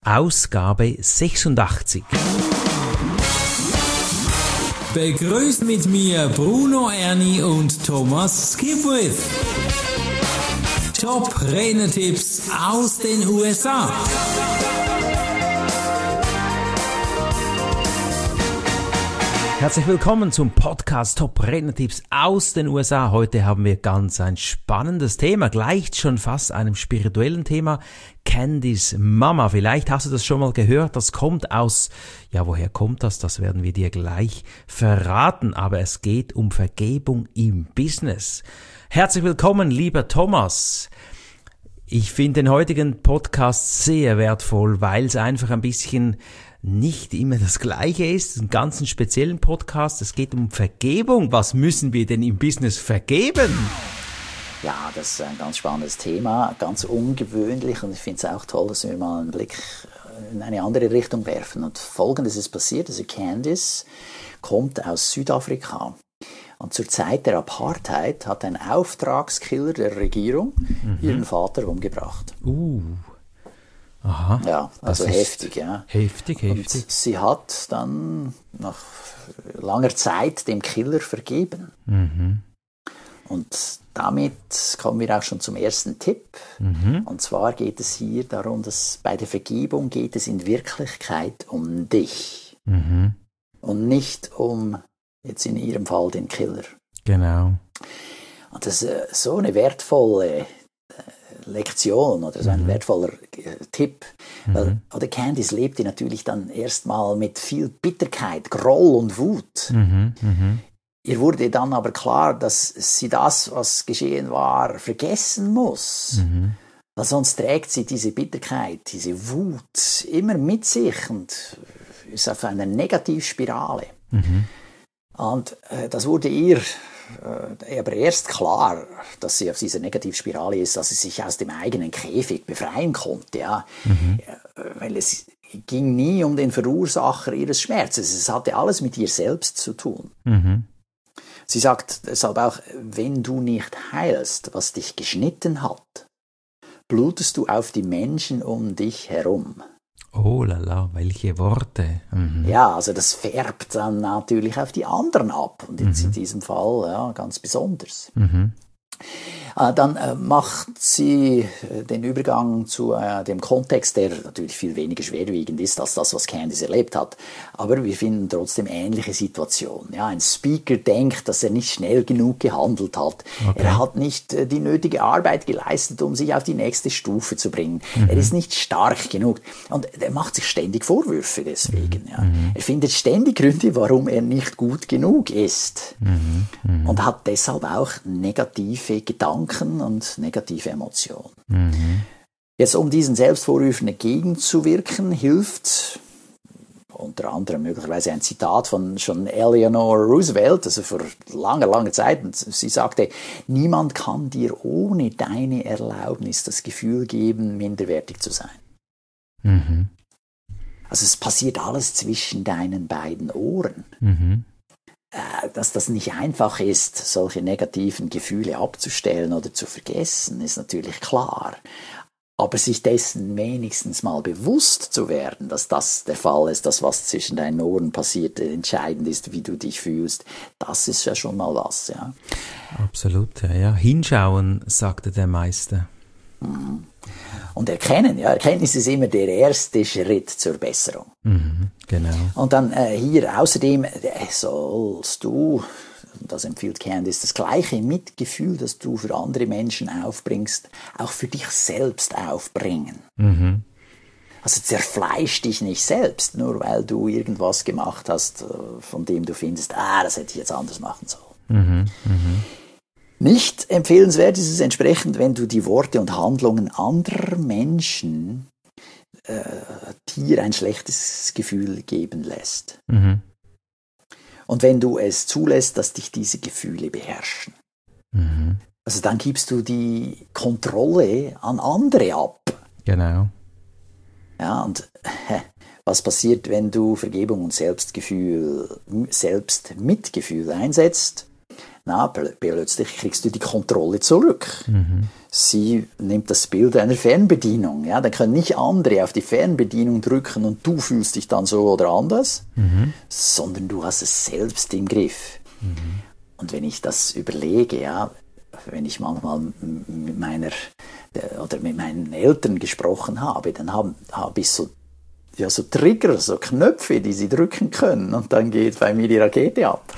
Ausgabe 86. Begrüßt mit mir Bruno Erni und Thomas Skipwith. Top-Renner-Tipps aus den USA. Herzlich willkommen zum Podcast Top Rednertipps aus den USA. Heute haben wir ganz ein spannendes Thema, gleicht schon fast einem spirituellen Thema. Candys Mama. Vielleicht hast du das schon mal gehört. Das kommt aus, woher kommt das? Das werden wir dir gleich verraten. Aber es geht um Vergebung im Business. Herzlich willkommen, lieber Thomas. Ich finde den heutigen Podcast sehr wertvoll, weil es einfach ein bisschen nicht immer das Gleiche ist. Es ist ein ganz speziellen Podcast. Es geht um Vergebung. Was müssen wir denn im Business vergeben? Ja, das ist ein ganz spannendes Thema, ganz ungewöhnlich, und ich finde es auch toll, dass wir mal einen Blick in eine andere Richtung werfen. Und Folgendes ist passiert: also Candice kommt aus Südafrika. Und zur Zeit der Apartheid hat ein Auftragskiller der Regierung ihren Vater umgebracht. Aha. Ja, also heftig, ja. Heftig. Und sie hat dann nach langer Zeit dem Killer vergeben. Und damit kommen wir auch schon zum ersten Tipp. Und zwar geht es hier darum, dass bei der Vergebung geht es in Wirklichkeit um dich. Und nicht um, jetzt in ihrem Fall, den Killer. Genau. Und das ist so eine wertvolle Lektion oder so ein wertvoller Tipp. Weil, oder Candice lebte natürlich dann erstmal mit viel Bitterkeit, Groll und Wut. Ihr wurde dann aber klar, dass sie das, was geschehen war, vergessen muss. Weil sonst trägt sie diese Bitterkeit, diese Wut immer mit sich und ist auf einer Negativspirale. Und das wurde ihr aber erst klar, dass sie auf dieser Negativspirale ist, dass sie sich aus dem eigenen Käfig befreien konnte. Ja? Weil es ging nie um den Verursacher ihres Schmerzes. Es hatte alles mit ihr selbst zu tun. Sie sagt deshalb auch, wenn du nicht heilst, was dich geschnitten hat, blutest du auf die Menschen um dich herum. Oh lala, welche Worte. Ja, also das färbt dann natürlich auf die anderen ab. Und jetzt in diesem Fall ganz besonders. Dann macht sie den Übergang zu dem Kontext, der natürlich viel weniger schwerwiegend ist als das, was Candice erlebt hat. Aber wir finden trotzdem ähnliche Situationen. Ja, ein Speaker denkt, dass er nicht schnell genug gehandelt hat. Okay. Er hat nicht die nötige Arbeit geleistet, um sich auf die nächste Stufe zu bringen. Er ist nicht stark genug. Und er macht sich ständig Vorwürfe deswegen. Ja. Er findet ständig Gründe, warum er nicht gut genug ist. Und hat deshalb auch negative Gedanken und negative Emotionen. Jetzt, um diesen Selbstvorwürfen entgegenzuwirken, hilft unter anderem möglicherweise ein Zitat von schon Eleanor Roosevelt, also vor langer Zeit. Und sie sagte, niemand kann dir ohne deine Erlaubnis das Gefühl geben, minderwertig zu sein. Also es passiert alles zwischen deinen beiden Ohren. Dass das nicht einfach ist, solche negativen Gefühle abzustellen oder zu vergessen, ist natürlich klar. Aber sich dessen wenigstens mal bewusst zu werden, dass das der Fall ist, dass was zwischen deinen Ohren passiert, entscheidend ist, wie du dich fühlst, das ist ja schon mal was. Ja. Absolut, ja. Hinschauen, sagte der Meister. Und erkennen, Erkenntnis ist immer der erste Schritt zur Besserung. Genau. Und dann hier außerdem sollst du, das empfiehlt Candice, das gleiche Mitgefühl, das du für andere Menschen aufbringst, auch für dich selbst aufbringen. Also zerfleisch dich nicht selbst, nur weil du irgendwas gemacht hast, von dem du findest, das hätte ich jetzt anders machen sollen. Nicht empfehlenswert ist es entsprechend, wenn du die Worte und Handlungen anderer Menschen dir ein schlechtes Gefühl geben lässt. Und wenn du es zulässt, dass dich diese Gefühle beherrschen. Also dann gibst du die Kontrolle an andere ab. Genau. Ja, und was passiert, wenn du Vergebung und Selbstmitgefühl einsetzt? plötzlich kriegst du die Kontrolle zurück. Sie nimmt das Bild einer Fernbedienung. Ja, dann können nicht andere auf die Fernbedienung drücken und du fühlst dich dann so oder anders, sondern du hast es selbst im Griff. Und wenn ich das überlege, ja, wenn ich manchmal mit meinen Eltern gesprochen habe, dann habe ich so Trigger, so Knöpfe, die sie drücken können, und dann geht bei mir die Rakete ab.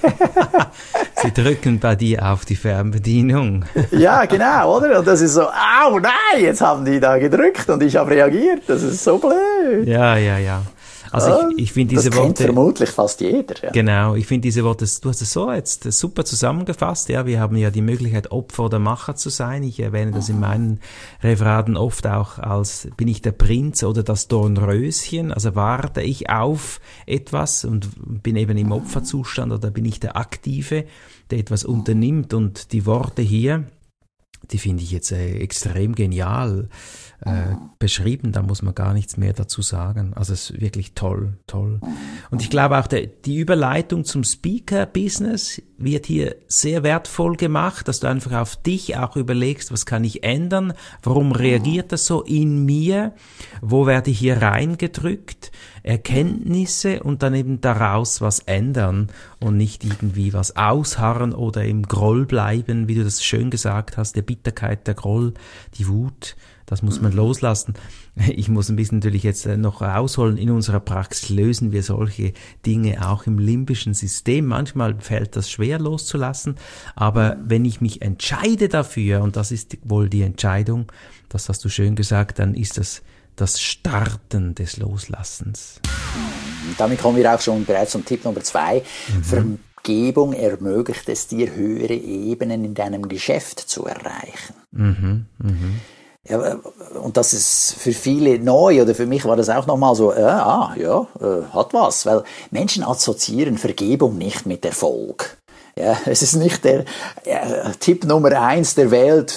Sie drücken bei dir auf die Fernbedienung. Ja, genau, oder? Und das ist so, au, nein, jetzt haben die da gedrückt und ich habe reagiert. Das ist so blöd. Ja. Also ich finde diese das Worte... kennt vermutlich fast jeder. Ja. Genau, ich finde diese Worte, du hast es so jetzt super zusammengefasst. Ja, wir haben ja die Möglichkeit, Opfer oder Macher zu sein. Ich erwähne das in meinen Referaten oft auch als, bin ich der Prinz oder das Dornröschen? Also warte ich auf etwas und bin eben im Opferzustand, oder bin ich der Aktive, der etwas unternimmt? Und die Worte hier, die finde ich jetzt extrem genial beschrieben, da muss man gar nichts mehr dazu sagen. Also es ist wirklich toll. Und ich glaube auch, die Überleitung zum Speaker-Business wird hier sehr wertvoll gemacht, dass du einfach auf dich auch überlegst, was kann ich ändern, warum reagiert das so in mir, wo werde ich hier reingedrückt, Erkenntnisse und dann eben daraus was ändern und nicht irgendwie was ausharren oder im Groll bleiben, wie du das schön gesagt hast, der Bitterkeit, der Groll, die Wut. Das muss man loslassen. Ich muss ein bisschen natürlich jetzt noch ausholen. In unserer Praxis lösen wir solche Dinge auch im limbischen System. Manchmal fällt das schwer loszulassen. Aber wenn ich mich entscheide dafür, und das ist wohl die Entscheidung, das hast du schön gesagt, dann ist das Starten des Loslassens. Damit kommen wir auch schon bereits zum Tipp Nummer 2. Vergebung ermöglicht es dir, höhere Ebenen in deinem Geschäft zu erreichen. Ja, und das ist für viele neu, oder für mich war das auch nochmal so, hat was, weil Menschen assoziieren Vergebung nicht mit Erfolg. Ja, es ist nicht der Tipp Nummer 1 der Welt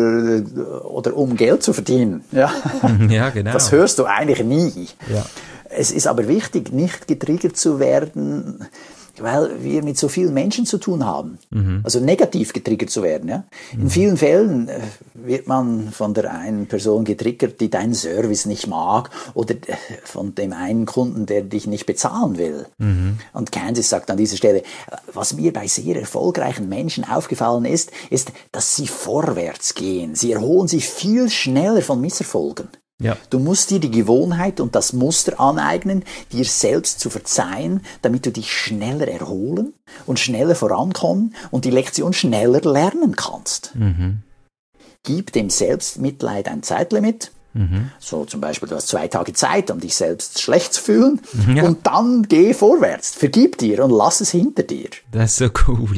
um Geld zu verdienen. Ja, ja, genau. Das hörst du eigentlich nie. Ja. Es ist aber wichtig, nicht getriggert zu werden, weil wir mit so vielen Menschen zu tun haben. Also negativ getriggert zu werden. Ja? In vielen Fällen wird man von der einen Person getriggert, die deinen Service nicht mag, oder von dem einen Kunden, der dich nicht bezahlen will. Und Candice sagt an dieser Stelle, was mir bei sehr erfolgreichen Menschen aufgefallen ist, dass sie vorwärts gehen. Sie erholen sich viel schneller von Misserfolgen. Ja. Du musst dir die Gewohnheit und das Muster aneignen, dir selbst zu verzeihen, damit du dich schneller erholen und schneller vorankommen und die Lektion schneller lernen kannst. Gib dem Selbstmitleid ein Zeitlimit. So zum Beispiel, du hast 2 Tage Zeit, um dich selbst schlecht zu fühlen, und dann geh vorwärts, vergib dir und lass es hinter dir. Das ist so cool.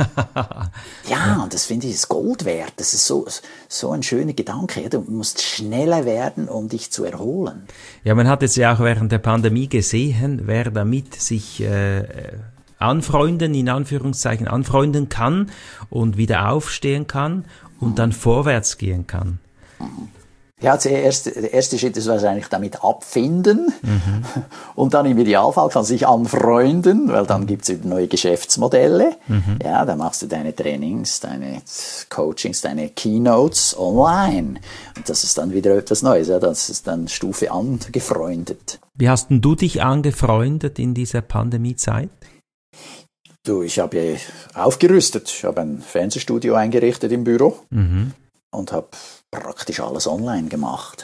Ja, und das finde ich ist Gold wert. Das ist so ein schöner Gedanke. Du musst schneller werden, um dich zu erholen. Ja, man hat es ja auch während der Pandemie gesehen, wer damit sich anfreunden, in Anführungszeichen anfreunden kann und wieder aufstehen kann und dann vorwärts gehen kann. Ja, der erste Schritt ist wahrscheinlich damit abfinden. Und dann im Idealfall kann sich anfreunden, weil dann gibt's wieder neue Geschäftsmodelle. Ja, dann machst du deine Trainings, deine Coachings, deine Keynotes online. Und das ist dann wieder etwas Neues. Ja, das ist dann Stufe angefreundet. Wie hast denn du dich angefreundet in dieser Pandemiezeit? Du, ich habe ja aufgerüstet. Ich habe ein Fernsehstudio eingerichtet im Büro und habe praktisch alles online gemacht.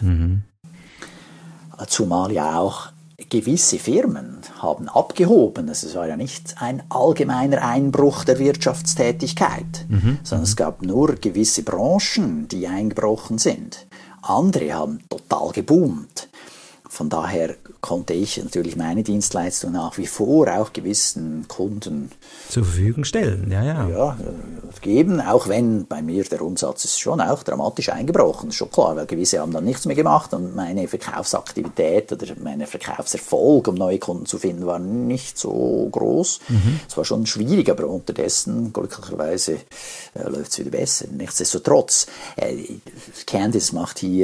Zumal ja auch gewisse Firmen haben abgehoben. Also es war ja nicht ein allgemeiner Einbruch der Wirtschaftstätigkeit, sondern es gab nur gewisse Branchen, die eingebrochen sind. Andere haben total geboomt. Von daher konnte ich natürlich meine Dienstleistung nach wie vor auch gewissen Kunden zur Verfügung stellen. Ja, geben, auch wenn bei mir der Umsatz ist schon auch dramatisch eingebrochen, ist schon klar, weil gewisse haben dann nichts mehr gemacht und meine Verkaufsaktivität oder mein Verkaufserfolg, um neue Kunden zu finden, war nicht so groß. Es war schon schwierig, aber unterdessen glücklicherweise läuft es wieder besser. Nichtsdestotrotz, Candice macht hier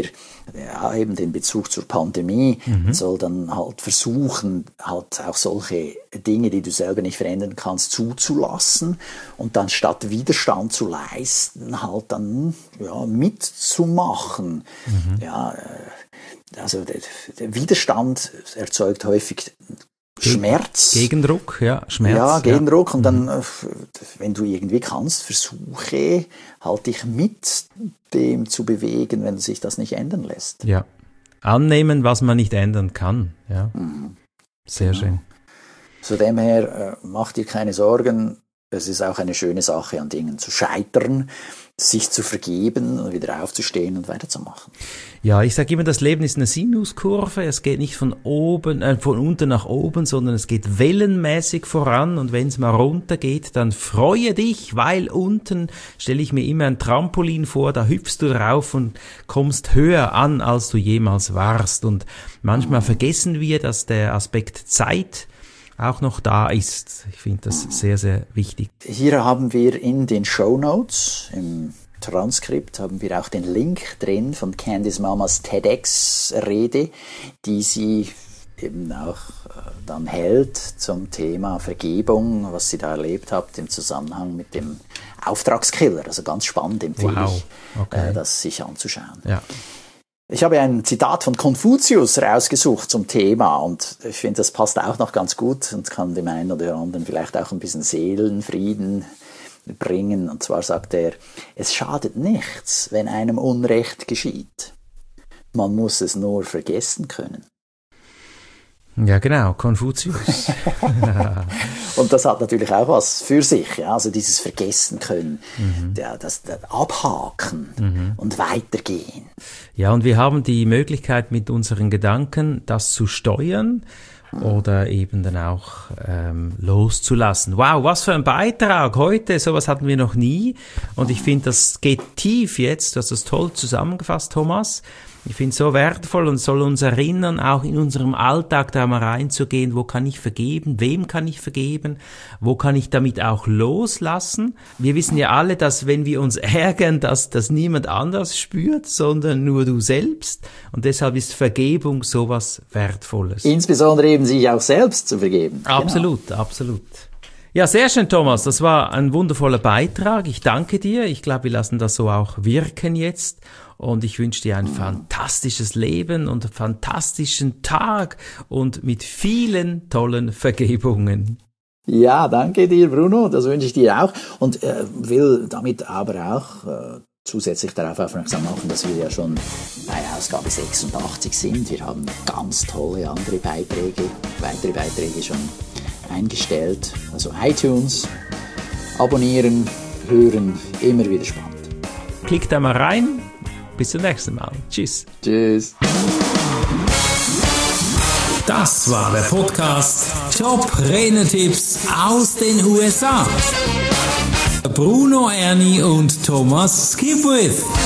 ja, eben den Bezug zur Pandemie, soll dann halt versuchen, halt auch solche Dinge, die du selber nicht verändern kannst, zuzulassen und dann statt Widerstand zu leisten, halt dann ja, mitzumachen. Ja, also der Widerstand erzeugt häufig Schmerz. Gegendruck, ja, Schmerz. Ja, Gegendruck. Und dann, wenn du irgendwie kannst, versuche halt dich mit dem zu bewegen, wenn sich das nicht ändern lässt. Ja. Annehmen, was man nicht ändern kann. Ja. Sehr schön. Zu dem her, mach dir keine Sorgen. Es ist auch eine schöne Sache, an Dingen zu scheitern, sich zu vergeben und wieder aufzustehen und weiterzumachen. Ja, ich sage immer, das Leben ist eine Sinuskurve. Es geht nicht von unten nach oben, sondern es geht wellenmäßig voran. Und wenn es mal runter geht, dann freue dich, weil unten stelle ich mir immer ein Trampolin vor, da hüpfst du drauf und kommst höher an, als du jemals warst. Und manchmal vergessen wir, dass der Aspekt Zeit auch noch da ist. Ich finde das sehr, sehr wichtig. Hier haben wir in den Shownotes, im Transkript, haben wir auch den Link drin von Candice Mamas TEDx-Rede, die sie eben auch dann hält zum Thema Vergebung, was sie da erlebt hat im Zusammenhang mit dem Auftragskiller. Also ganz spannend, empfehle ich, das sich anzuschauen. Ja. Ich habe ein Zitat von Konfuzius rausgesucht zum Thema und ich finde, das passt auch noch ganz gut und kann dem einen oder anderen vielleicht auch ein bisschen Seelenfrieden bringen. Und zwar sagt er, es schadet nichts, wenn einem Unrecht geschieht. Man muss es nur vergessen können. Ja, genau, Konfuzius. Und das hat natürlich auch was für sich, ja? Also dieses Vergessen können, das Abhaken und weitergehen. Ja, und wir haben die Möglichkeit, mit unseren Gedanken das zu steuern oder eben dann auch loszulassen. Wow, was für ein Beitrag heute, sowas hatten wir noch nie. Und ich finde, das geht tief jetzt, du hast das toll zusammengefasst, Thomas. Ich finde es so wertvoll und soll uns erinnern, auch in unserem Alltag da mal reinzugehen, wo kann ich vergeben, wem kann ich vergeben, wo kann ich damit auch loslassen. Wir wissen ja alle, dass wenn wir uns ärgern, dass das niemand anders spürt, sondern nur du selbst. Und deshalb ist Vergebung sowas Wertvolles. Insbesondere eben sich auch selbst zu vergeben. Absolut, genau. Absolut. Ja, sehr schön, Thomas. Das war ein wundervoller Beitrag. Ich danke dir. Ich glaube, wir lassen das so auch wirken jetzt. Und ich wünsche dir ein fantastisches Leben und einen fantastischen Tag und mit vielen tollen Vergebungen. Ja, danke dir, Bruno. Das wünsche ich dir auch. Und will damit aber auch zusätzlich darauf aufmerksam machen, dass wir ja schon bei Ausgabe 86 sind. Wir haben ganz tolle andere weitere Beiträge schon eingestellt. Also iTunes, abonnieren, hören, immer wieder spannend. Klickt da mal rein. Bis zum nächsten Mal. Tschüss. Tschüss. Das war der Podcast Top Renetipps aus den USA. Bruno Erni und Thomas Skipwith.